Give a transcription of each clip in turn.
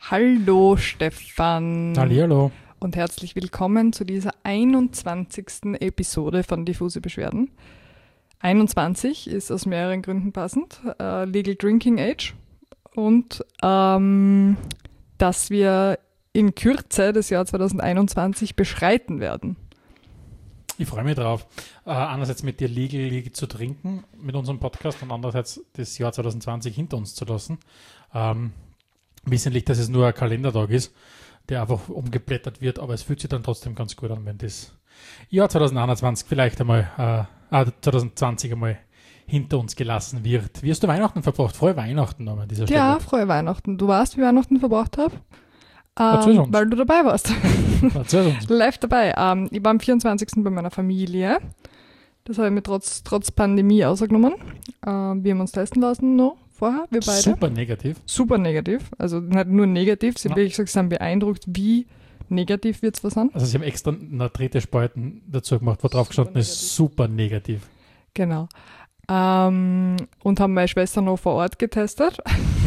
Hallo Stefan. Hallihallo. Und herzlich willkommen zu dieser 21. Episode von Diffuse Beschwerden. 21 ist aus mehreren Gründen passend. Legal Drinking Age und dass wir in Kürze das Jahr 2021 beschreiten werden. Ich freue mich drauf. Einerseits mit dir legal zu trinken mit unserem Podcast und andererseits das Jahr 2020 hinter uns zu lassen. Wissentlich, dass es nur ein Kalendertag ist, der einfach umgeblättert wird, aber es fühlt sich dann trotzdem ganz gut an, wenn das Jahr 2021 vielleicht einmal, 2020 einmal hinter uns gelassen wird. Wie hast du Weihnachten verbracht? Frohe Weihnachten nochmal an dieser Stelle. Ja, frohe Weihnachten. Du weißt, wie ich Weihnachten verbracht habe? Erzähl's uns. Weil du dabei warst. Erzähl's uns. Live dabei. Ich war am 24. bei meiner Familie. Das habe ich mir trotz Pandemie ausgenommen. Wir haben uns testen lassen noch vorher, wir beide. Super negativ. Super negativ. Also nicht nur negativ, sie sind beeindruckt, wie negativ wird es was an. Also sie haben extra eine dritte Spalten dazu gemacht, wo drauf gestanden ist, super negativ. Genau. Und haben meine Schwester noch vor Ort getestet.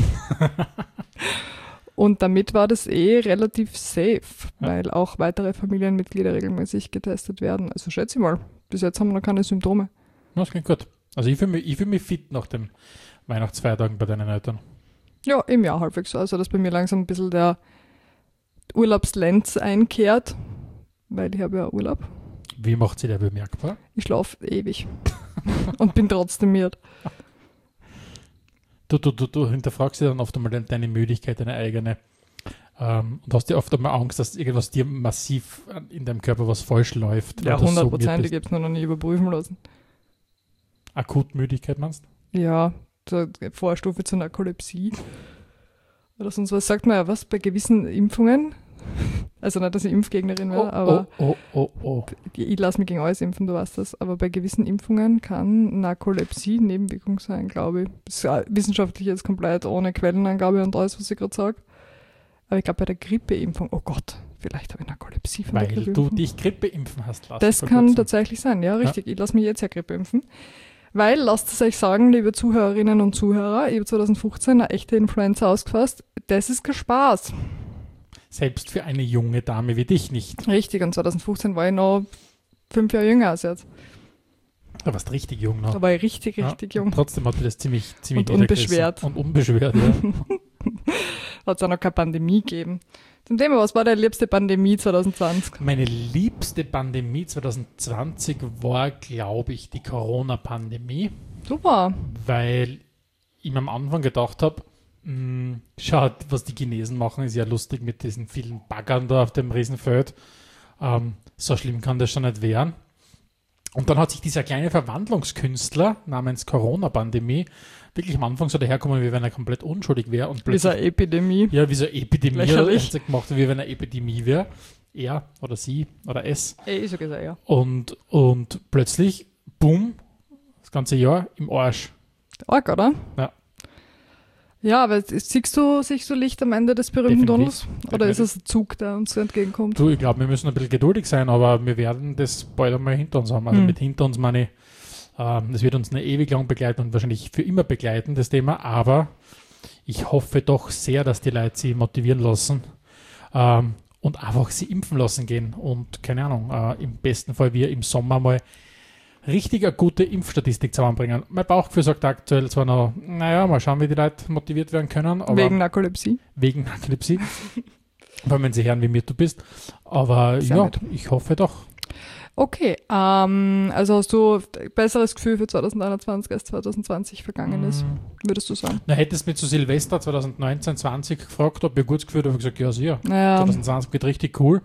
Und damit war das relativ safe, weil auch weitere Familienmitglieder regelmäßig getestet werden. Also schätze ich mal, bis jetzt haben wir noch keine Symptome. Das klingt gut. Also ich fühl mich fit nach den Weihnachtsfeiertagen bei deinen Eltern. Ja, im Jahr halbwegs. Also dass bei mir langsam ein bisschen der Urlaubslenz einkehrt, weil ich habe ja Urlaub. Wie macht sie der bemerkbar? Ich schlafe ewig und bin trotzdem müde. Du hinterfragst dir dann oft einmal deine Müdigkeit, deine eigene. Und hast dir oft einmal Angst, dass irgendwas dir massiv in deinem Körper was falsch läuft. Ja, 100%, ich habe es noch nie überprüfen lassen. Akutmüdigkeit meinst du? Ja, so Vorstufe zur Narkolepsie. Oder sonst was sagt man ja was bei gewissen Impfungen. Also nicht, dass ich Impfgegnerin wäre, aber ich lasse mich gegen alles impfen, du weißt das. Aber bei gewissen Impfungen kann Narkolepsie Nebenwirkung sein, glaube ich. Das ist ja wissenschaftlich jetzt komplett ohne Quellenangabe und alles, was ich gerade sage. Aber ich glaube bei der Grippeimpfung, oh Gott, vielleicht habe ich Narkolepsie von der Grippeimpfung. Weil du dich Grippeimpfen hast lassen. Das kann tatsächlich sein, ja, richtig. Ja. Ich lasse mich jetzt ja Grippeimpfen. Weil, lasst es euch sagen, liebe Zuhörerinnen und Zuhörer, ich habe 2015 eine echte Influenza ausgefasst. Das ist kein Spaß. Selbst für eine junge Dame wie dich nicht. Richtig, und 2015 war ich noch 5 Jahre jünger als jetzt. Da warst du richtig jung noch. Da war ich richtig jung. Und trotzdem hat dir das ziemlich und unbeschwert. Und unbeschwert, ja. Hat es auch noch keine Pandemie gegeben. Zum Thema, was war deine liebste Pandemie 2020? Meine liebste Pandemie 2020 war, glaube ich, die Corona-Pandemie. Super. Weil ich mir am Anfang gedacht habe, schaut, was die Chinesen machen, ist ja lustig mit diesen vielen Baggern da auf dem Riesenfeld. So schlimm kann das schon nicht werden. Und dann hat sich dieser kleine Verwandlungskünstler namens Corona-Pandemie wirklich am Anfang so daherkommen, wie wenn er komplett unschuldig wäre. Wie so eine Epidemie. Ja, wie so eine Epidemie. Lächerlich. Er hat gemacht, wie wenn eine Epidemie wäre. Er oder sie oder es. Ich so gesagt, ja. Und plötzlich, boom, das ganze Jahr im Arsch. Arg, oder? Ja. Ja, aber siehst du Licht am Ende des berühmten Tunnels? Oder Definitiv. ist es ein Zug, der uns entgegenkommt? Du, ich glaube, wir müssen ein bisschen geduldig sein, aber wir werden das bald einmal hinter uns haben. Also mit hinter uns meine ich, das wird uns eine ewig lang begleiten und wahrscheinlich für immer begleiten, das Thema. Aber ich hoffe doch sehr, dass die Leute sich motivieren lassen und einfach sie impfen lassen gehen. Und keine Ahnung, im besten Fall wir im Sommer mal richtig eine gute Impfstatistik zusammenbringen. Mein Bauchgefühl sagt aktuell zwar noch, naja, mal schauen, wie die Leute motiviert werden können. Aber wegen Narkolepsie? Wegen Narkolepsie. Vor allem, wenn sie hören, wie mir du bist. Aber sehr ja, nett. Ich hoffe doch. Okay, also hast du ein besseres Gefühl für 2021 als 2020 vergangen ist, würdest du sagen? Na, hättest du mich zu Silvester 2019, 20 gefragt, ob ich ein gutes Gefühl habe, habe ich gesagt, ja, sicher. Ja. 2020 wird richtig cool.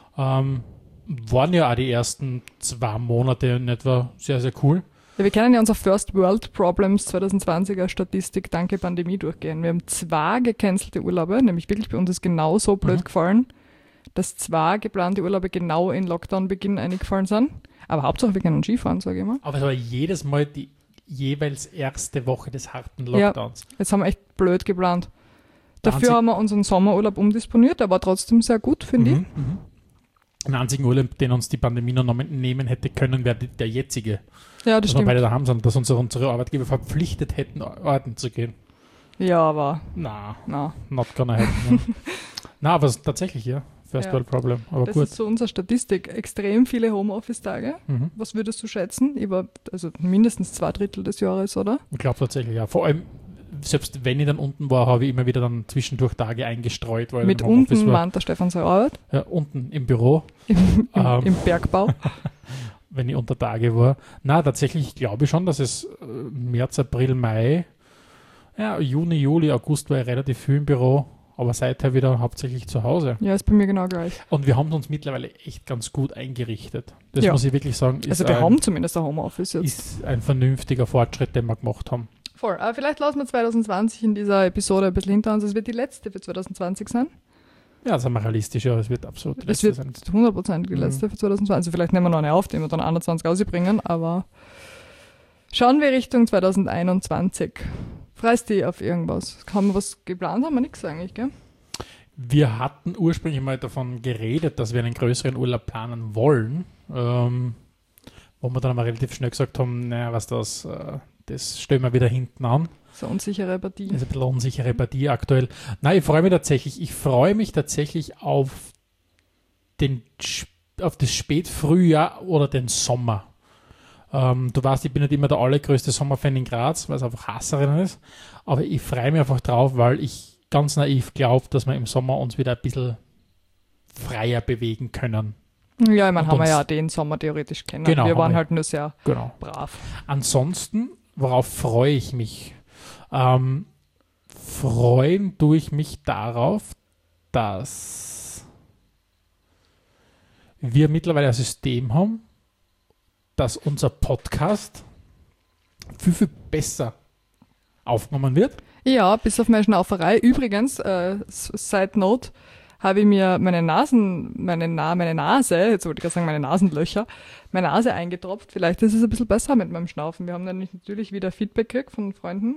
Waren ja auch die ersten 2 Monate in etwa sehr, sehr cool. Ja, wir können ja unser First World Problems 2020er Statistik danke Pandemie durchgehen. Wir haben 2 gecancelte Urlaube, nämlich wirklich bei uns ist genau so blöd gefallen, dass 2 geplante Urlaube genau in Lockdown-Beginn eingefallen sind. Aber Hauptsache wir können Skifahren, sage ich mal. Aber es war jedes Mal die jeweils erste Woche des harten Lockdowns. Ja, jetzt haben wir echt blöd geplant. Dafür haben wir unseren Sommerurlaub umdisponiert, der war trotzdem sehr gut, finde ich. Den einzigen Urlaub, den uns die Pandemie noch nehmen hätte können, wäre der jetzige. Ja, das stimmt. Dass wir beide daheim sind, dass unsere Arbeitgeber verpflichtet hätten, arbeiten zu gehen. Ja, aber... Na, Na. not gonna happen. Na, aber tatsächlich, ja. First World Problem. Aber das gut. ist so unsere Statistik. Extrem viele Homeoffice-Tage. Was würdest du schätzen? Also mindestens 2/3 des Jahres, oder? Ich glaube tatsächlich, ja. Vor allem, selbst wenn ich dann unten war, habe ich immer wieder dann zwischendurch Tage eingestreut. Weil mit unten meint der Stefan seine Arbeit? Ja, unten im Büro. Im Bergbau. Wenn ich unter Tage war. Na, tatsächlich glaube ich schon, dass es März, April, Mai, ja, Juni, Juli, August war ich relativ viel im Büro, aber seither wieder hauptsächlich zu Hause. Ja, ist bei mir genau gleich. Und wir haben uns mittlerweile echt ganz gut eingerichtet. Das muss ich wirklich sagen. Also wir haben zumindest ein Homeoffice jetzt. Ist ein vernünftiger Fortschritt, den wir gemacht haben. Voll. Aber vielleicht lassen wir 2020 in dieser Episode ein bisschen hinter uns. Es wird die letzte für 2020 sein. Ja, das haben wir realistisch, ja. Es wird absolut die letzte sein. Es wird 100% die letzte für 2020. Also vielleicht nehmen wir noch eine auf, die wir dann 21 rausbringen, aber schauen wir Richtung 2021. Freust du dich auf irgendwas? Haben wir was geplant? Haben wir nichts eigentlich, gell? Wir hatten ursprünglich mal davon geredet, dass wir einen größeren Urlaub planen wollen, wo wir dann aber relativ schnell gesagt haben, naja, das stellen wir wieder hinten an. So unsichere Partie. Das ist ein bisschen unsichere Partie aktuell. Nein, ich freue mich tatsächlich auf das Spätfrühjahr oder den Sommer. Du weißt, ich bin nicht immer der allergrößte Sommerfan in Graz, weil es einfach Hasserinnen ist. Aber ich freue mich einfach drauf, weil ich ganz naiv glaube, dass wir im Sommer uns wieder ein bisschen freier bewegen können. Ja, ich meine, haben wir ja den Sommer theoretisch kennen. Genau, wir waren halt nur sehr brav. Ansonsten, worauf freue ich mich? Freuen tue ich mich darauf, dass wir mittlerweile ein System haben, dass unser Podcast viel, viel besser aufgenommen wird. Ja, bis auf meine Schnauferei. Übrigens, Side Note, habe ich mir meine Nase, jetzt wollte ich gerade sagen meine Nasenlöcher, meine Nase eingetropft. Vielleicht ist es ein bisschen besser mit meinem Schnaufen. Wir haben dann natürlich wieder Feedback gekriegt von Freunden,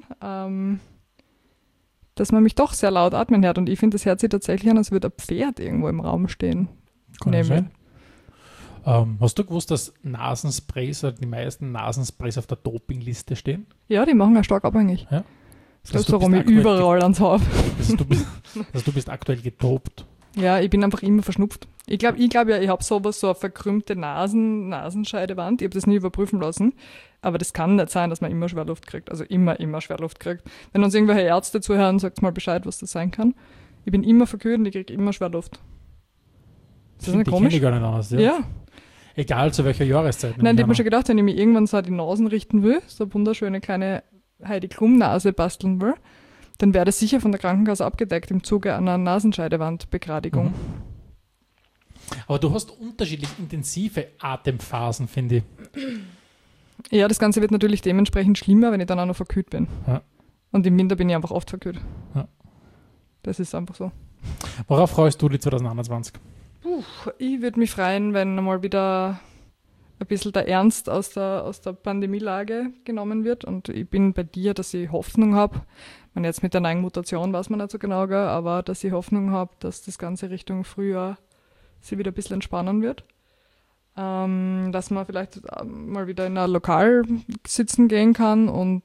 dass man mich doch sehr laut atmen hört. Und ich finde, das hört sich tatsächlich an, als würde ein Pferd irgendwo im Raum stehen. Kann sein. Hast du gewusst, dass Nasensprays, die meisten Nasensprays auf der Dopingliste stehen? Ja, die machen ja stark abhängig. Ja. Das ist warum ich überall ans Hauf. Du bist aktuell gedopt. Ja, ich bin einfach immer verschnupft. Ich glaube, ich habe so eine verkrümmte Nasenscheidewand. Ich habe das nie überprüfen lassen. Aber das kann nicht sein, dass man immer Schwerluft kriegt. Also immer Schwerluft kriegt. Wenn uns irgendwelche Ärzte zuhören, sagt mal Bescheid, was das sein kann. Ich bin immer verkühlt und ich kriege immer Schwerluft. Ist das nicht komisch? Ich kenne gar nicht anders, ja. Egal zu welcher Jahreszeit. Nein, ich habe mir schon gedacht, wenn ich mir irgendwann so die Nasen richten will, so eine wunderschöne kleine Heidi Klum-Nase basteln will, dann wäre das sicher von der Krankenkasse abgedeckt im Zuge einer Nasenscheidewandbegradigung. Aber du hast unterschiedlich intensive Atemphasen, finde ich. Ja, das Ganze wird natürlich dementsprechend schlimmer, wenn ich dann auch noch verkühlt bin. Ja. Und im Winter bin ich einfach oft verkühlt. Ja. Das ist einfach so. Worauf freust du dich 2021? Ich würde mich freuen, wenn mal wieder ein bisschen der Ernst aus der Pandemielage genommen wird. Und ich bin bei dir, dass ich Hoffnung habe. Jetzt mit der neuen Mutation weiß man nicht so genau, aber dass ich Hoffnung habe, dass das Ganze Richtung Frühjahr sich wieder ein bisschen entspannen wird. Dass man vielleicht mal wieder in ein Lokal sitzen gehen kann und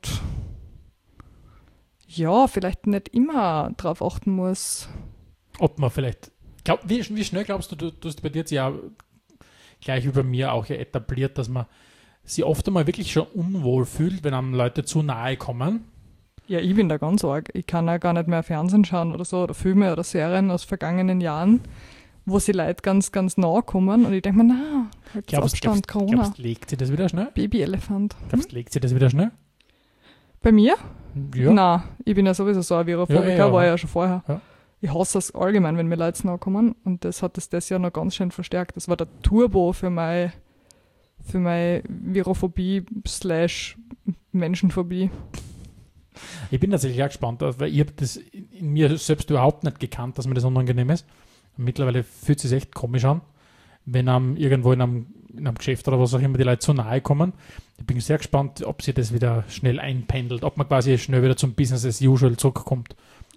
ja, vielleicht nicht immer drauf achten muss. Ob man vielleicht, wie schnell glaubst du hast bei dir jetzt ja gleich über mir auch etabliert, dass man sich oft einmal wirklich schon unwohl fühlt, wenn einem Leute zu nahe kommen? Ja, ich bin da ganz arg. Ich kann ja gar nicht mehr Fernsehen schauen oder so oder Filme oder Serien aus vergangenen Jahren, wo sie Leute ganz, ganz nahe kommen und ich denke mir, na, halt Abstand, Corona. Glaubst du, legt sie das wieder schnell? Babyelefant. Glaubst du, legt sie das wieder schnell? Bei mir? Ja. Nein, ich bin ja sowieso so ein Virophobiker, war ja schon vorher. Ja. Ich hasse es allgemein, wenn mir Leute nahe kommen und das hat das Jahr noch ganz schön verstärkt. Das war der Turbo für meine Virophobie / Menschenphobie. Ich bin tatsächlich auch gespannt, weil ich habe das in mir selbst überhaupt nicht gekannt, dass mir das unangenehm ist. Und mittlerweile fühlt es sich echt komisch an, wenn einem irgendwo in einem Geschäft oder was auch immer die Leute zu nahe kommen. Ich bin sehr gespannt, ob sich das wieder schnell einpendelt, ob man quasi schnell wieder zum Business as usual zurückkommt.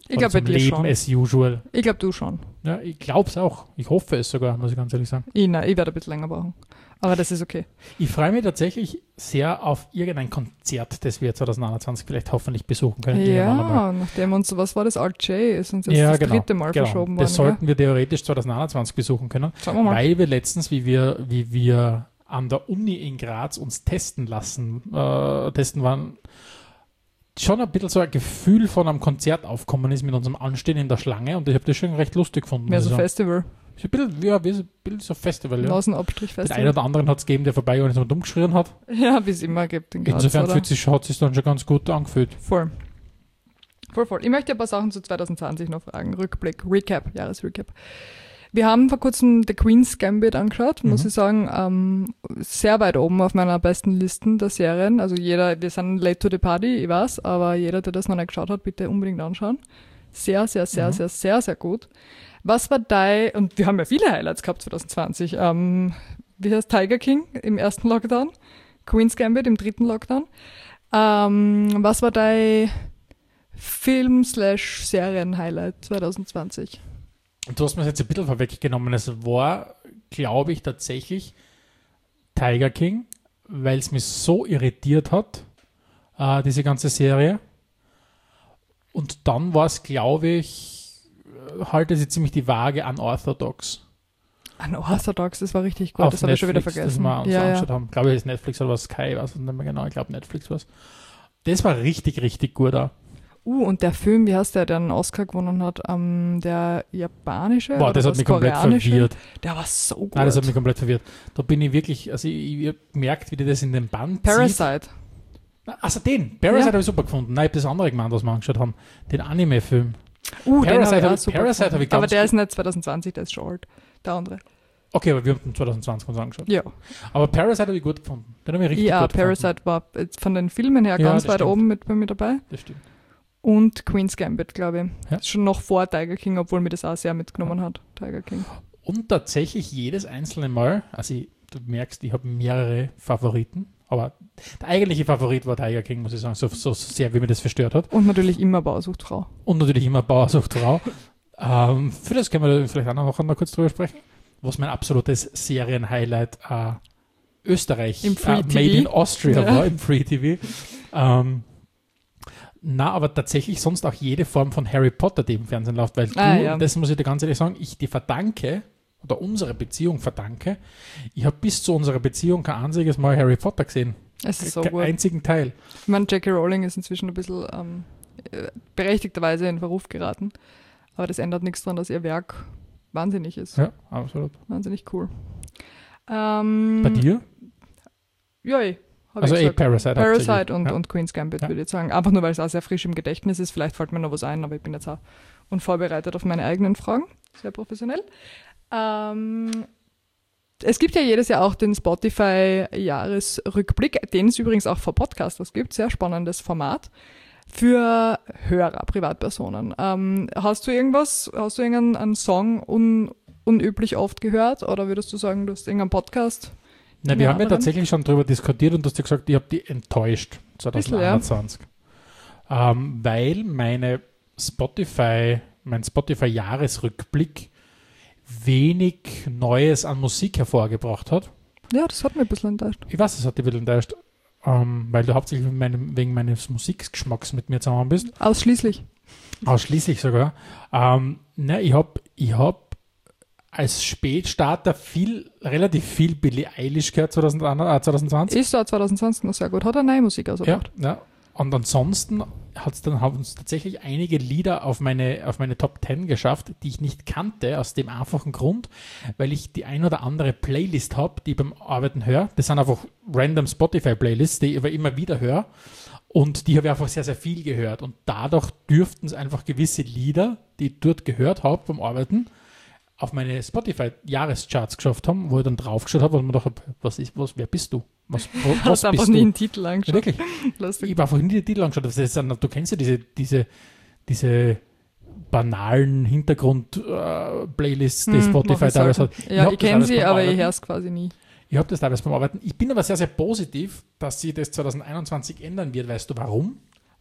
Ich glaube, bei dir Leben schon. as usual. Ich glaube, du schon. Ja, ich glaube es auch. Ich hoffe es sogar, muss ich ganz ehrlich sagen. Ich werde ein bisschen länger brauchen. Aber das ist okay. Ich freue mich tatsächlich sehr auf irgendein Konzert, das wir 2021 vielleicht hoffentlich besuchen können. Ja, nachdem uns, was war das, RJ, ist uns jetzt das dritte Mal verschoben worden. Das sollten wir theoretisch 2021 besuchen können, weil wir letztens, wie wir an der Uni in Graz uns testen waren, schon ein bisschen so ein Gefühl von einem Konzert aufkommen ist mit unserem Anstehen in der Schlange und ich habe das schon recht lustig gefunden. Mehr so Festival. Ein bisschen so Festival, ja. Nasenabstrich-Festival. Den einen oder anderen hat es gegeben, der vorbei und so dumm geschrien hat. Ja, wie es immer gibt in Graz, insofern hat es sich dann schon ganz gut angefühlt. Voll. Ich möchte ein paar Sachen zu 2020 noch fragen. Rückblick, Jahresrecap. Wir haben vor kurzem The Queen's Gambit angeschaut, muss ich sagen, sehr weit oben auf meiner besten Listen der Serien. Also wir sind late to the party, ich weiß, aber jeder, der das noch nicht geschaut hat, bitte unbedingt anschauen. Sehr, sehr, sehr, sehr, sehr, sehr gut. Was war und wir haben ja viele Highlights gehabt 2020. Wie heißt Tiger King im ersten Lockdown? Queen's Gambit im dritten Lockdown. Was war dein Film/Serien-Highlight 2020? Du hast mir das jetzt ein bisschen vorweggenommen. Es war, glaube ich, tatsächlich Tiger King, weil es mich so irritiert hat, diese ganze Serie. Und dann war es, glaube ich, halte sie ziemlich die Waage Unorthodox. Unorthodox, das war richtig gut. Auf das habe ich schon wieder vergessen. Das wir uns angeschaut haben. Glaube ich, ist Netflix oder was Sky, weiß nicht mehr genau. Ich glaube, Netflix war es. Das war richtig, richtig gut auch. Und der Film, wie heißt der einen Oscar gewonnen hat? Der japanische? Boah, das hat mich komplett verwirrt. Der war so gut. Nein, das hat mich komplett verwirrt. Da bin ich wirklich, also ich habe gemerkt, wie die das in den Band Parasite. Zieht. Also Parasite habe ich super gefunden. Nein, ich habe das andere gemeint, was wir angeschaut haben. Den Anime-Film. Parasite habe ich ganz aber der ist nicht 2020, der ist schon alt. Der andere. Okay, aber wir haben den 2020 uns angeschaut. Ja. Aber Parasite habe ich gut gefunden. Den habe ich richtig gut gefunden. Ja, Parasite war von den Filmen her ganz weit oben bei mir dabei. Das stimmt. Und Queen's Gambit, glaube ich. Ja. Schon noch vor Tiger King, obwohl mir das auch sehr mitgenommen hat, Tiger King. Und tatsächlich jedes einzelne Mal, also du merkst, ich habe mehrere Favoriten, aber der eigentliche Favorit war Tiger King, muss ich sagen, so sehr, wie mir das verstört hat. Und natürlich immer Bauersuchtfrau. Für das können wir vielleicht auch noch mal kurz drüber sprechen. Was mein absolutes Serienhighlight Österreich, im Free TV. Made in Austria war, im Free TV. Aber tatsächlich sonst auch jede Form von Harry Potter, die im Fernsehen läuft, weil das muss ich dir ganz ehrlich sagen, ich die verdanke, oder unsere Beziehung verdanke, ich habe bis zu unserer Beziehung kein einziges Mal Harry Potter gesehen. Es ist so gut. Keinen einzigen Teil. Ich meine, J.K. Rowling ist inzwischen ein bisschen berechtigterweise in Verruf geraten, aber das ändert nichts daran, dass ihr Werk wahnsinnig ist. Ja, absolut. Wahnsinnig cool. Bei dir? Ja, also Parasite und Queen's Gambit, würde ich sagen. Einfach nur, weil es auch sehr frisch im Gedächtnis ist. Vielleicht fällt mir noch was ein, aber ich bin jetzt auch unvorbereitet auf meine eigenen Fragen. Sehr professionell. Es gibt ja jedes Jahr auch den Spotify-Jahresrückblick, den es übrigens auch für Podcasters gibt. Sehr spannendes Format für Hörer, Privatpersonen. Hast du irgendeinen Song unüblich oft gehört? Oder würdest du sagen, du hast irgendeinen Podcast? Nein, wir haben ja tatsächlich schon darüber diskutiert und du hast ja gesagt, ich habe die enttäuscht 2021. Weil mein Spotify-Jahresrückblick wenig Neues an Musik hervorgebracht hat. Ja, das hat mich ein bisschen enttäuscht. Ich weiß, das hat dich ein bisschen enttäuscht, weil du hauptsächlich wegen meines Musikgeschmacks mit mir zusammen bist. Ausschließlich sogar. Ich hab als Spätstarter relativ viel Billie Eilish gehört 2020. Ist da 2020 noch sehr gut. Hat er neue Musik ausgebracht. Ja. Und ansonsten haben uns tatsächlich einige Lieder auf meine Top 10 geschafft, die ich nicht kannte, aus dem einfachen Grund, weil ich die ein oder andere Playlist habe, die ich beim Arbeiten höre. Das sind einfach random Spotify-Playlists, die ich aber immer wieder höre. Und die habe ich einfach sehr, sehr viel gehört. Und dadurch dürften es einfach gewisse Lieder, die ich dort gehört habe beim Arbeiten, auf meine Spotify-Jahrescharts geschafft haben, wo ich dann draufgeschaut habe und mir gedacht habe, wer bist du? Was hast einfach nie einen Titel angeschaut. Wirklich? Ich habe einfach nie den Titel angeschaut. Du kennst ja diese banalen Hintergrund-Playlists, die Spotify teilweise hat. Ja, ich kenne sie, aber ich höre es quasi nie. Ich habe das teilweise beim Arbeiten. Ich bin aber sehr, sehr positiv, dass sich das 2021 ändern wird. Weißt du warum?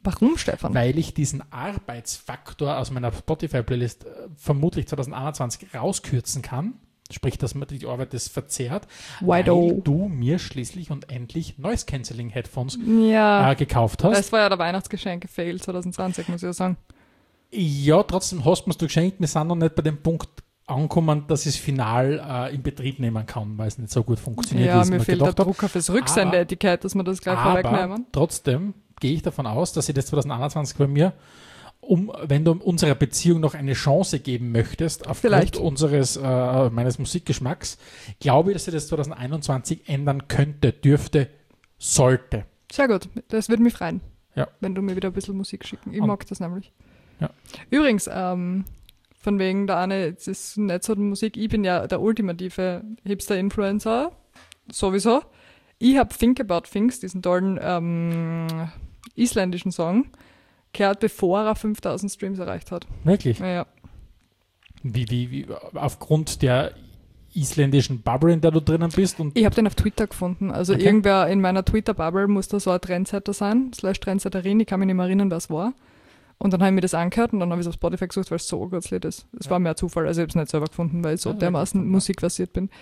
Warum, Stefan? Weil ich diesen Arbeitsfaktor aus meiner Spotify-Playlist vermutlich 2021 rauskürzen kann. Sprich, dass man die Arbeit das verzerrt, weil du mir schließlich und endlich Noise-Cancelling-Headphones gekauft hast. Das war ja der Weihnachtsgeschenk-Fail 2020, muss ich ja sagen. Ja, trotzdem hast du mir geschenkt. Wir sind noch nicht bei dem Punkt angekommen, dass ich es final in Betrieb nehmen kann, weil es nicht so gut funktioniert. Ja, mir fehlt der Drucker fürs Rücksendeetikett, dass wir das gleich vorwegnehmen. Trotzdem gehe ich davon aus, dass ich das 2021 bei mir, wenn du unserer Beziehung noch eine Chance geben möchtest, aufgrund meines Musikgeschmacks, glaube ich, dass ich das 2021 ändern könnte, dürfte, sollte. Sehr gut, das würde mich freuen, wenn du mir wieder ein bisschen Musik schicken. Ich mag das nämlich. Ja. Übrigens, von wegen der eine, das ist nicht so die Musik, ich bin ja der ultimative Hipster-Influencer, sowieso. Ich habe Think About Things, diesen tollen isländischen Song, gehört, bevor er 5000 Streams erreicht hat. Wirklich? Ja. Wie aufgrund der isländischen Bubble, in der du drinnen bist? Und ich habe den auf Twitter gefunden. Also irgendwer in meiner Twitter-Bubble muss da so ein Trendsetter sein, /Trendsetterin, ich kann mich nicht mehr erinnern, wer es war. Und dann habe ich mir das angehört und dann habe ich es auf Spotify gesucht, weil es so ein gutes Lied ist. Es war mehr Zufall, also ich habe es nicht selber gefunden, weil ich so dermaßen musikversiert bin.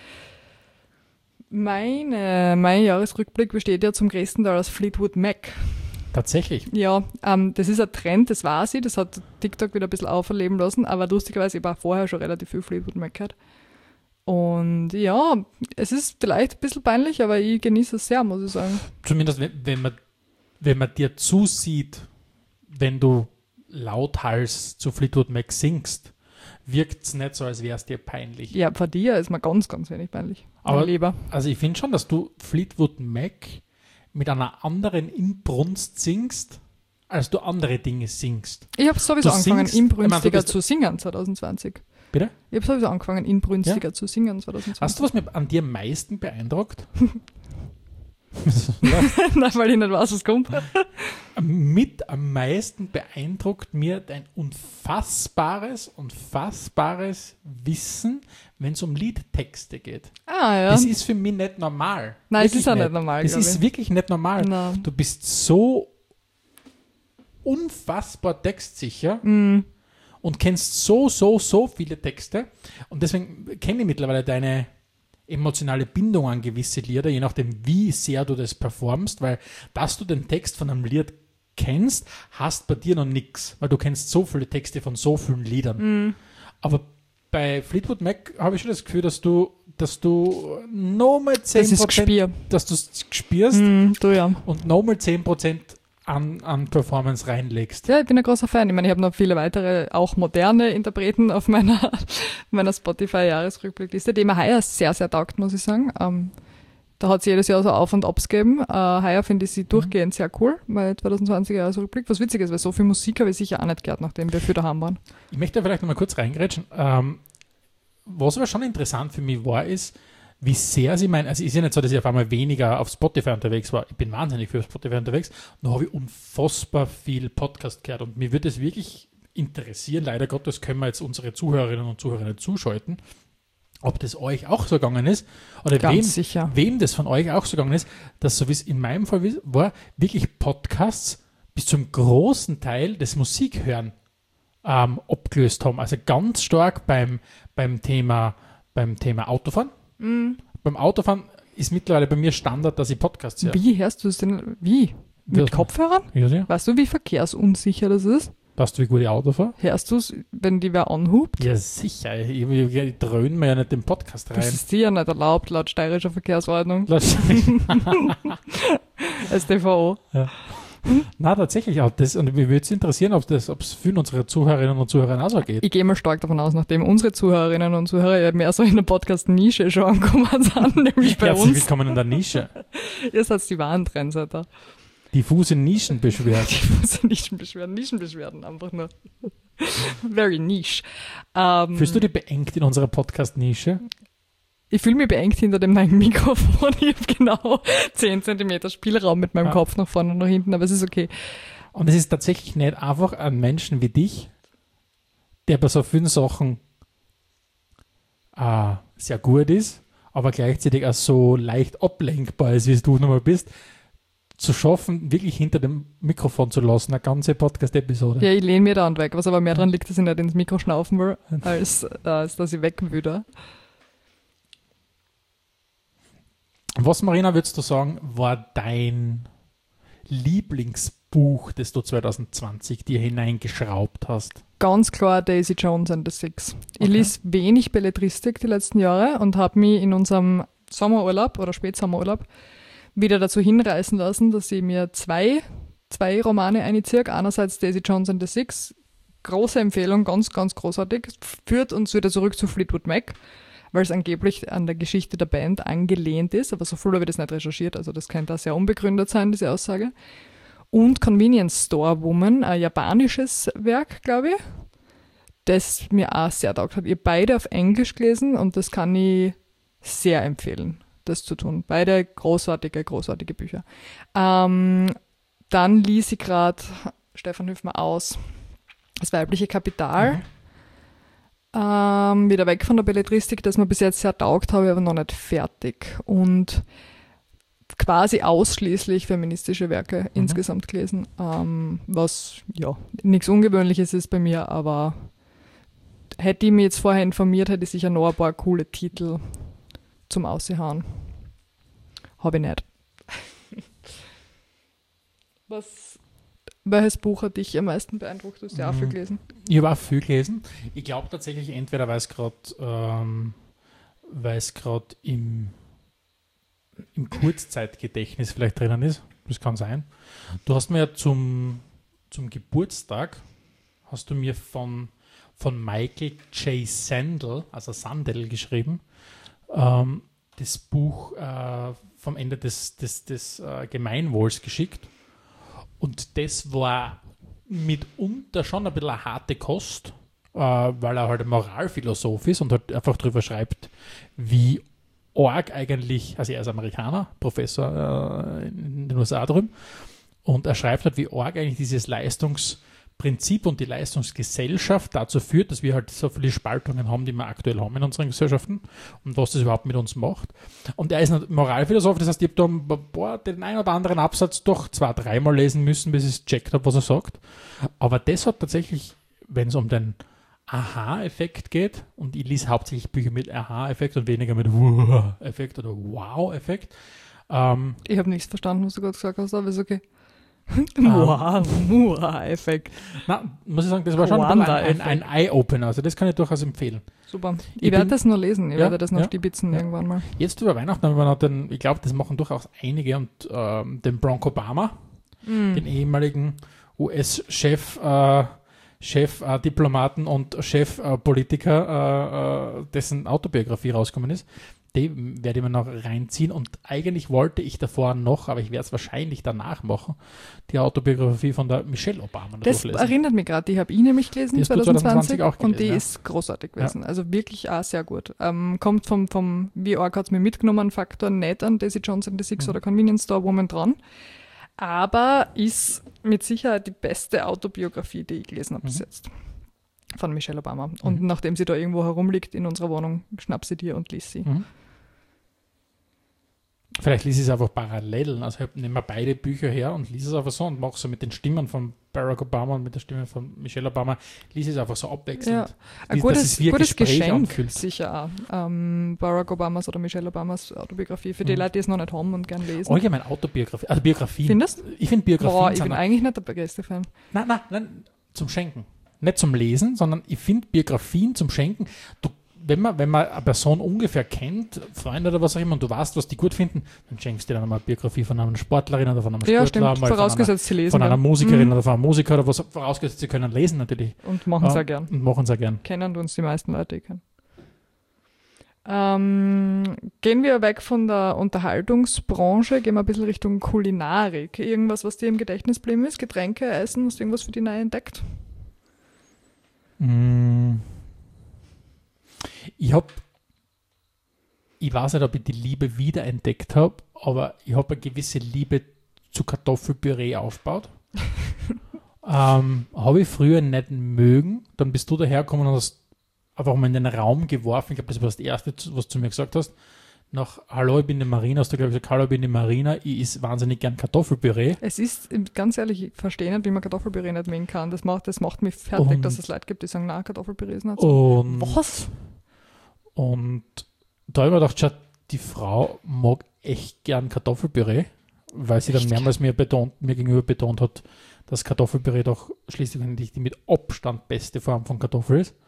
Mein Jahresrückblick besteht ja zum größten Teil aus Fleetwood Mac. Tatsächlich? Ja, das ist ein Trend, das weiß ich, das hat TikTok wieder ein bisschen auferleben lassen, aber lustigerweise, ich war vorher schon relativ viel Fleetwood Mac gehört. Und ja, es ist vielleicht ein bisschen peinlich, aber ich genieße es sehr, muss ich sagen. Zumindest wenn man dir zusieht, wenn du lauthals zu Fleetwood Mac singst, wirkt es nicht so, als wäre es dir peinlich. Ja, von dir ist mir ganz, ganz wenig peinlich. Aber lieber. Also ich finde schon, dass du Fleetwood Mac mit einer anderen Inbrunst singst, als du andere Dinge singst. Ich habe sowieso angefangen, inbrünstiger zu singen 2020. Bitte? Ich habe sowieso angefangen, inbrünstiger zu singen 2020. Weißt du, was mich an dir am meisten beeindruckt? Nein, weil ich nicht weiß, was kommt. Mit am meisten beeindruckt mir dein unfassbares Wissen, wenn es um Liedtexte geht. Ja. Das ist für mich nicht normal. Nein, es ist auch nicht normal. Das ist wirklich nicht normal. Nein. Du bist so unfassbar textsicher und kennst so viele Texte. Und deswegen kenne ich mittlerweile deine emotionale Bindung an gewisse Lieder, je nachdem, wie sehr du das performst, weil dass du den Text von einem Lied kennst, hast bei dir noch nichts, weil du kennst so viele Texte von so vielen Liedern. Aber bei Fleetwood Mac habe ich schon das Gefühl, dass du nochmal 10%, dass du es spürst und nochmal 10% an Performance reinlegst. Ja, ich bin ein großer Fan. Ich meine, ich habe noch viele weitere, auch moderne Interpreten auf meiner Spotify-Jahresrückblickliste, die mir heuer sehr, sehr taugt, muss ich sagen. Da hat es jedes Jahr so Auf- und Abs gegeben. Heuer finde ich sie durchgehend sehr cool, weil 2020er-Jahresrückblick, was witzig ist, weil so viel Musik habe ich sicher auch nicht gehört, nachdem wir viel daheim waren. Ich möchte vielleicht noch mal kurz reingrätschen. Was aber schon interessant für mich war, ist, wie sehr sie meinen, also ist ja nicht so, dass ich auf einmal weniger auf Spotify unterwegs war. Ich bin wahnsinnig viel auf Spotify unterwegs. Und da habe ich unfassbar viel Podcast gehört. Und mir würde es wirklich interessieren, leider Gottes können wir jetzt unsere Zuhörerinnen und Zuhörer nicht zuschalten, ob das euch auch so gegangen ist oder wem das von euch auch so gegangen ist, dass so wie es in meinem Fall war, wirklich Podcasts bis zum großen Teil des Musikhören abgelöst haben. Also ganz stark beim Thema Autofahren. Beim Autofahren ist mittlerweile bei mir Standard, dass ich Podcasts höre. Wie hörst du es denn? Wie? Mit Kopfhörern? Ja. Weißt du, wie verkehrsunsicher das ist? Weißt du, wie gut ich Auto fahre? Hörst du es, wenn die wer anhubt? Ja, sicher. Ich dröhne mir ja nicht den Podcast rein. Das ist dir ja nicht erlaubt, laut steirischer Verkehrsordnung. StVO. Ja. Na, tatsächlich auch das. Und mich würde es interessieren, ob es vielen unserer Zuhörerinnen und Zuhörern auch so geht. Ich gehe mal stark davon aus, nachdem unsere Zuhörerinnen und Zuhörer ja mehr so in der Podcast-Nische schon angekommen sind, nämlich bei uns. Herzlich willkommen in der Nische. Ihr seid die wahren Trendsetter. Diffuse Nischenbeschwerden. Diffuse Nischenbeschwerden, einfach nur. Very niche. Fühlst du dich beengt in unserer Podcast-Nische? Ich fühle mich beengt hinter dem neuen Mikrofon. Ich habe genau 10 cm Spielraum mit meinem Kopf nach vorne und nach hinten, aber es ist okay. Und es ist tatsächlich nicht einfach ein Menschen wie dich, der bei so vielen Sachen sehr gut ist, aber gleichzeitig auch so leicht ablenkbar ist, wie du nochmal bist, zu schaffen, wirklich hinter dem Mikrofon zu lassen, eine ganze Podcast-Episode. Ja, ich lehne mir da und weg, was aber mehr daran liegt, dass ich nicht ins Mikro schnaufen will, als dass ich weg will. Was, Marina, würdest du sagen, war dein Lieblingsbuch, das du 2020 dir hineingeschraubt hast? Ganz klar Daisy Jones and the Six. Ich lese wenig Belletristik die letzten Jahre und habe mich in unserem Sommerurlaub oder Spätsommerurlaub wieder dazu hinreißen lassen, dass ich mir zwei Romane einziehe. Einerseits Daisy Jones and the Six, große Empfehlung, ganz, ganz großartig, führt uns wieder zurück zu Fleetwood Mac, weil es angeblich an der Geschichte der Band angelehnt ist, aber so viel habe ich das nicht recherchiert, also das könnte da sehr unbegründet sein, diese Aussage. Und Convenience Store Woman, ein japanisches Werk, glaube ich, das mir auch sehr taugt hat. Ich habe beide auf Englisch gelesen und das kann ich sehr empfehlen, das zu tun. Beide großartige Bücher. Dann ließ ich gerade, Stefan, hilf mir aus, Das weibliche Kapital. Wieder weg von der Belletristik, das mir bis jetzt sehr taugt habe, aber noch nicht fertig. Und quasi ausschließlich feministische Werke insgesamt gelesen, was ja nichts Ungewöhnliches ist bei mir, aber hätte ich mich jetzt vorher informiert, hätte ich sicher noch ein paar coole Titel zum Aussehen. Habe ich nicht. Welches Buch hat dich am meisten beeindruckt? Du hast ja auch viel gelesen. Ich habe auch viel gelesen. Ich glaube tatsächlich, entweder weil es gerade im Kurzzeitgedächtnis vielleicht drinnen ist. Das kann sein. Du hast mir ja zum Geburtstag hast du mir von Michael J. Sandel, also Sandel geschrieben, das Buch vom Ende des Gemeinwohls geschickt. Und das war mitunter schon ein bisschen eine harte Kost, weil er halt ein Moralphilosoph ist und halt einfach darüber schreibt, wie arg eigentlich, also er ist Amerikaner, Professor in den USA drüben, und er schreibt halt, wie arg eigentlich dieses Leistungsprinzip und die Leistungsgesellschaft dazu führt, dass wir halt so viele Spaltungen haben, die wir aktuell haben in unseren Gesellschaften und was das überhaupt mit uns macht. Und er ist ein Moralphilosoph, das heißt, ich habe da den einen oder anderen Absatz doch 2-3 Mal lesen müssen, bis ich es checkt habe, was er sagt. Aber das hat tatsächlich, wenn es um den Aha-Effekt geht, und ich lese hauptsächlich Bücher mit Aha-Effekt und weniger mit Wow-Effekt oder Wow-Effekt. Ich habe nichts verstanden, was du gerade gesagt hast, aber ist okay. Wow-Effekt. Na, muss ich sagen, das war schon ein Eye-Opener, also das kann ich durchaus empfehlen. Super. Ich werde das noch lesen, ich werde das noch stibitzen irgendwann mal. Jetzt über Weihnachten haben wir noch ich glaube, das machen durchaus einige, und den Barack Obama, den ehemaligen US-Chef, Diplomaten und Chefpolitiker, dessen Autobiografie rausgekommen ist. Die werde ich mir noch reinziehen, und eigentlich wollte ich davor noch, aber ich werde es wahrscheinlich danach machen, die Autobiografie von der Michelle Obama. Das erinnert mich gerade, die habe ich nämlich gelesen 2020 auch gelesen, und die ist großartig gewesen. Ja. Also wirklich auch sehr gut. Kommt vom wie arg hat es mir mitgenommen, Faktor nicht an Daisy Jones and the Six oder Convenience Store Woman dran, aber ist mit Sicherheit die beste Autobiografie, die ich gelesen habe bis jetzt. Von Michelle Obama. Und nachdem sie da irgendwo herumliegt in unserer Wohnung, schnapp sie dir und lies sie. Vielleicht lies ich es einfach parallel. Also nehmen wir beide Bücher her und lies es einfach so und mache so mit den Stimmen von Barack Obama und mit der Stimme von Michelle Obama, lies es einfach so abwechselnd. Ja. Ein gutes Geschenk anfühlt. Sicher auch. Barack Obamas oder Michelle Obamas Autobiografie. Für die Leute, die es noch nicht haben und gerne lesen. Allgemein Autobiografie. Also Biografien. Findest du? Ich finde Biografien. Ich bin eigentlich nicht der größte Fan. Nein, zum Schenken. Nicht zum Lesen, sondern ich finde Biografien zum Schenken. Wenn man eine Person ungefähr kennt, Freunde oder was auch immer, und du weißt, was die gut finden, dann schenkst du dir dann mal eine Biografie von einer Sportlerin oder von einem Sportler, mal vorausgesetzt sie lesen, von einer Musikerin oder von einem Musiker oder was, vorausgesetzt sie können lesen natürlich. Und machen es auch gern. Kennen uns die meisten Leute, die kennen. Gehen wir weg von der Unterhaltungsbranche, gehen wir ein bisschen Richtung Kulinarik. Irgendwas, was dir im Gedächtnis geblieben ist? Getränke, Essen, hast du irgendwas für dich neu entdeckt? Ich weiß nicht, ob ich die Liebe wiederentdeckt habe, aber ich habe eine gewisse Liebe zu Kartoffelpüree aufgebaut. Habe ich früher nicht mögen. Dann bist du dahergekommen und hast einfach mal in den Raum geworfen. Ich glaube, das war das Erste, was du zu mir gesagt hast. nach Hallo, ich bin die Marina, hast du, glaube ich, gesagt, Hallo, ich bin die Marina, ich isse wahnsinnig gern Kartoffelpüree. Es ist, ganz ehrlich, ich verstehe nicht, wie man Kartoffelpüree nicht mengen kann. Das macht mich fertig, dass es Leute gibt, die sagen, nein, Kartoffelpüree ist nicht so. Was? Und da habe ich mir gedacht, schau, die Frau mag echt gern Kartoffelpüree, weil sie dann mehrmals mir gegenüber betont hat, dass Kartoffelpüree doch schließlich eigentlich die mit Abstand beste Form von Kartoffel ist.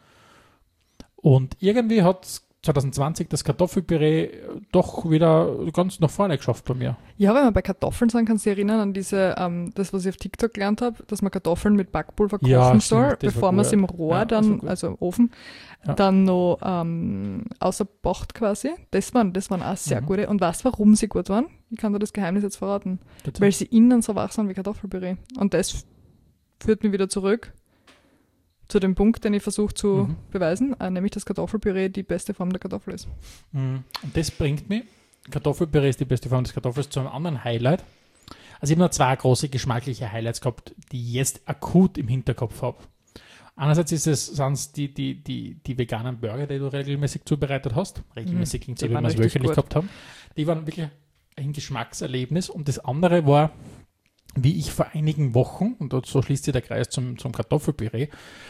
Und irgendwie hat 2020 das Kartoffelpüree doch wieder ganz nach vorne geschafft bei mir. Ja, wenn wir bei Kartoffeln sind, kannst du dich erinnern an diese, das, was ich auf TikTok gelernt habe, dass man Kartoffeln mit Backpulver kochen soll, bevor man es im Rohr dann, also im Ofen, dann noch außerbocht quasi. Das waren auch sehr gute. Und weißt du, warum sie gut waren? Ich kann dir das Geheimnis jetzt verraten. Bitte? Weil sie innen so wach sind wie Kartoffelpüree. Und das führt mich wieder zurück zu dem Punkt, den ich versuche zu beweisen, nämlich, dass Kartoffelpüree die beste Form der Kartoffel ist. Und das bringt mich, Kartoffelpüree ist die beste Form des Kartoffels, zu einem anderen Highlight. Also ich habe noch 2 große geschmackliche Highlights gehabt, die ich jetzt akut im Hinterkopf habe. Einerseits sind es die veganen Burger, die du regelmäßig zubereitet hast. Regelmäßig klingt so, wie wir es wöchentlich gehabt haben. Die waren wirklich ein Geschmackserlebnis. Und das andere war, wie ich vor einigen Wochen, und so schließt sich der Kreis zum Kartoffelpüree,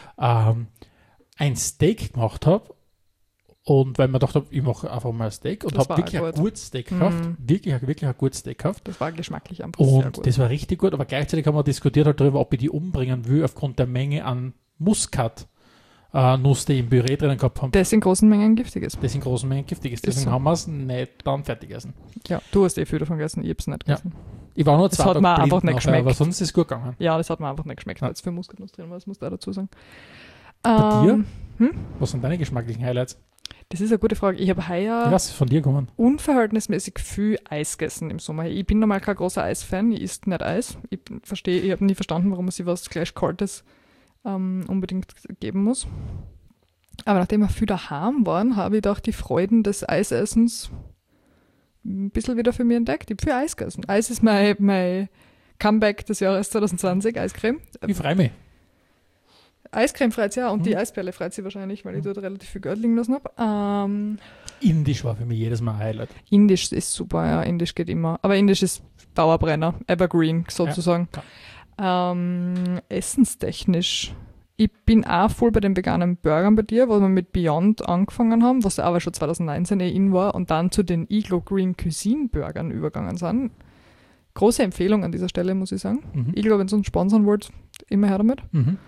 ein Steak gemacht habe. Und weil man dachte, ich mache einfach mal ein Steak und habe wirklich ein gutes Steak gekauft. Wirklich ein gutes Steak gekauft. Das war geschmacklich einfach sehr gut. Und das war richtig gut, aber gleichzeitig haben wir diskutiert halt darüber, ob ich die umbringen will, aufgrund der Menge an Muskat-Nuss, die im Püree drinnen gehabt haben. Das in großen Mengen giftig ist. Deswegen haben wir es nicht dann fertig gegessen. Ja, du hast viel davon gegessen, ich habe es nicht gegessen. Ja. Ich war nur 2 Tage blind einfach nicht geschmeckt. Aber sonst ist es gut gegangen. Ja, das hat mir einfach nicht geschmeckt, weil es für Muskatnuss drin war, das muss ich dazu sagen. Bei dir? Was sind deine geschmacklichen Highlights? Das ist eine gute Frage. Ich habe heuer von dir kommen? Unverhältnismäßig viel Eis gegessen im Sommer. Ich bin normal kein großer Eisfan, ich esse nicht Eis. Ich habe nie verstanden, warum man sich was gleich Kaltes unbedingt geben muss. Aber nachdem wir viel daheim waren, habe ich doch die Freuden des Eisessens ein bisschen wieder für mich entdeckt. Ich habe viel Eis gegessen. Eis ist mein Comeback des Jahres 2020, Eiscreme. Ich freue mich. Eiscreme freut sie ja und die Eisperle freut sie wahrscheinlich, weil ich dort relativ viel Geld liegen lassen habe. Indisch war für mich jedes Mal ein Highlight. Indisch ist super, ja. Indisch geht immer. Aber Indisch ist Dauerbrenner, Evergreen sozusagen. Ja, essenstechnisch. Ich bin auch voll bei den veganen Burgern bei dir, wo wir mit Beyond angefangen haben, was aber schon 2019 in war und dann zu den Iglo Green Cuisine Burgern übergegangen sind. Große Empfehlung an dieser Stelle, muss ich sagen. Iglo, wenn ihr uns sponsern wollt, immer her damit.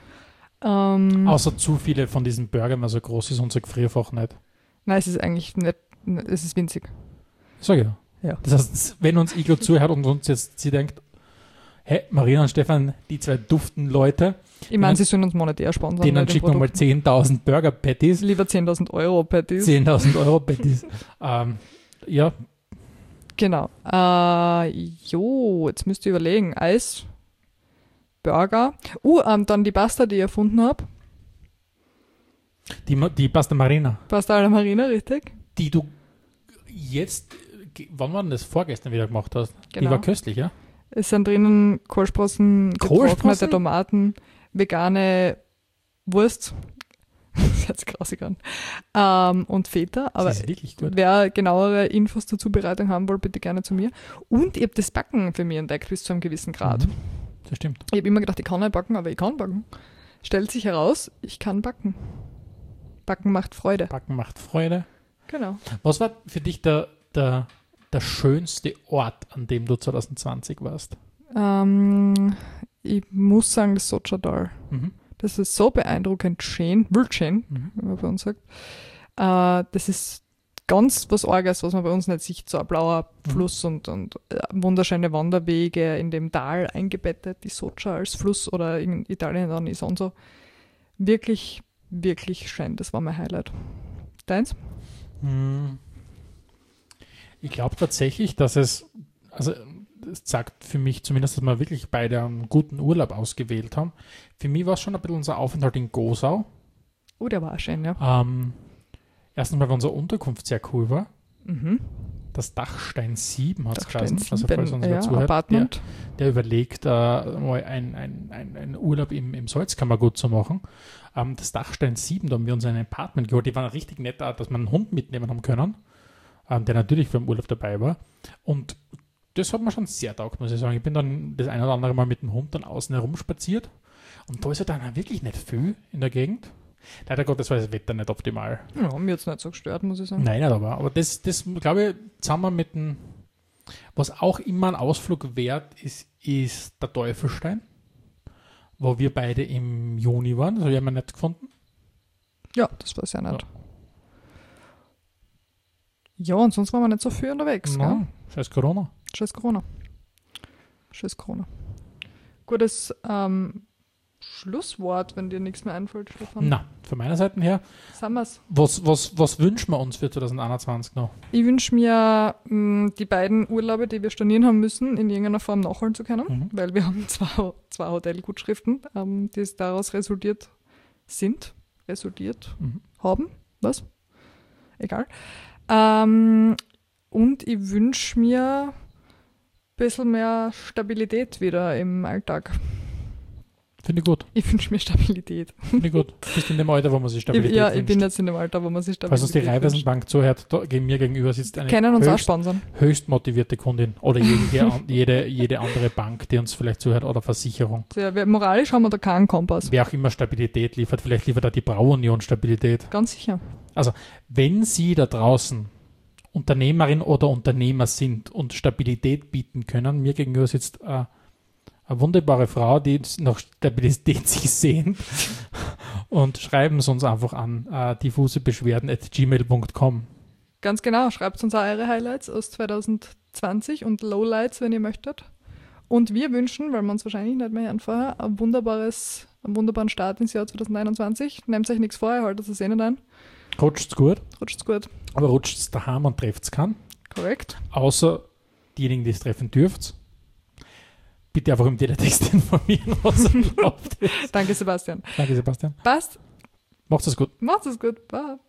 Außer zu viele von diesen Burgern, weil so groß ist unser Gefrierfach nicht. Nein, es ist eigentlich nicht, es ist winzig. Sag ich ja. Das heißt, wenn uns Iglo zuhört und uns jetzt sie denkt, hey, Marina und Stefan, die 2 duften Leute. Ich meine, sie sollen uns monetär sponsern. Denen schicken wir mal 10.000 Burger-Patties. Lieber 10.000 Euro Patties. 10.000 Euro Patties. Ja. Genau. Jetzt müsst ihr überlegen. Eis, Burger. Dann die Pasta, die ich erfunden habe. Die Pasta Marina. Pasta alla Marina, richtig. Die du jetzt, wann war denn das, vorgestern wieder gemacht hast? Genau. Die war köstlich, ja? Es sind drinnen Kohlsprossen, getrocknete Tomaten, vegane Wurst, das hört sich grausig an, und Feta. Aber das ist wirklich gut. Wer genauere Infos zur Zubereitung haben will, bitte gerne zu mir. Und ich habe das Backen für mich entdeckt bis zu einem gewissen Grad. Das stimmt. Ich habe immer gedacht, ich kann nicht backen, aber ich kann backen. Stellt sich heraus, ich kann backen. Backen macht Freude. Genau. Was war für dich der schönste Ort, an dem du 2020 warst? Ich muss sagen, das Sochadal. Das ist so beeindruckend schön, wie man bei uns sagt. Das ist ganz was Arges, was man bei uns nicht sieht. So ein blauer Fluss und wunderschöne Wanderwege in dem Tal eingebettet, die Socha als Fluss oder in Italien dann Isonzo. Wirklich, wirklich schön. Das war mein Highlight. Deins? Ich glaube tatsächlich, dass es sagt für mich zumindest, dass wir wirklich beide einen guten Urlaub ausgewählt haben. Für mich war es schon ein bisschen unser Aufenthalt in Gosau. Oh, der war auch schön, ja. Erstens mal, weil unsere Unterkunft sehr cool war. Das Dachstein 7 hat es geheißen. Also falls uns zuhört, der überlegt, mal einen Urlaub im Salzkammergut zu machen. Das Dachstein 7, da haben wir uns ein Apartment geholt. Die waren richtig nett, dass wir einen Hund mitnehmen haben können. der natürlich für den Urlaub dabei war. Und das hat mir schon sehr taugt, muss ich sagen. Ich bin dann das ein oder andere Mal mit dem Hund dann außen herumspaziert. Und da ist ja dann wirklich nicht viel in der Gegend. Leider Gottes war das Wetter nicht optimal. Ja, mir hat es nicht so gestört, muss ich sagen. Nein, nicht aber das glaube ich, zusammen mit dem, was auch immer ein Ausflug wert ist, ist der Teufelstein, wo wir beide im Juni waren. Das habe ich immer nicht gefunden. Ja, das war sehr nett. Ja, und sonst waren wir nicht so viel unterwegs. No, scheiß Corona. Scheiß Corona. Gutes Schlusswort, wenn dir nichts mehr einfällt, Stefan. Na, von meiner Seite her. Sagen wir's. Was wünschen wir uns für 2021 noch? Ich wünsche mir, die beiden Urlaube, die wir stornieren haben müssen, in irgendeiner Form nachholen zu können, weil wir haben zwei Hotelgutschriften, die daraus resultiert haben. Was? Egal. Und ich wünsche mir ein bisschen mehr Stabilität wieder im Alltag. Finde ich gut. Ich wünsche mir Stabilität. Finde ich gut. Du bist in dem Alter, wo man sich Stabilität wünscht. Ich bin jetzt in dem Alter, wo man sich Stabilität Falls uns die Raiffeisenbank zuhört, mir gegenüber sitzt eine können uns auch sponsern. Höchst motivierte Kundin oder jede andere Bank, die uns vielleicht zuhört, oder Versicherung. Ja, moralisch haben wir da keinen Kompass. Wer auch immer Stabilität liefert, vielleicht liefert auch die Braunion Stabilität. Ganz sicher. Also, wenn Sie da draußen Unternehmerin oder Unternehmer sind und Stabilität bieten können, mir gegenüber sitzt eine wunderbare Frau, die nach Stabilität sich sehnt, und schreiben Sie uns einfach an diffusebeschwerden@gmail.com. Ganz genau, schreibt uns auch eure Highlights aus 2020 und Lowlights, wenn ihr möchtet. Und wir wünschen, weil wir uns wahrscheinlich nicht mehr hören vorher, einen wunderbaren Start ins Jahr 2021. Nehmt euch nichts vor, haltet es eh nicht ein. Rutscht's gut. Aber rutscht's daheim und trefft's keinen. Korrekt. Außer diejenigen, die es treffen dürft. Bitte einfach im Teletext informieren, was erlaubt ist. Danke, Sebastian. Danke, Sebastian. Passt. Macht's es gut. Bye.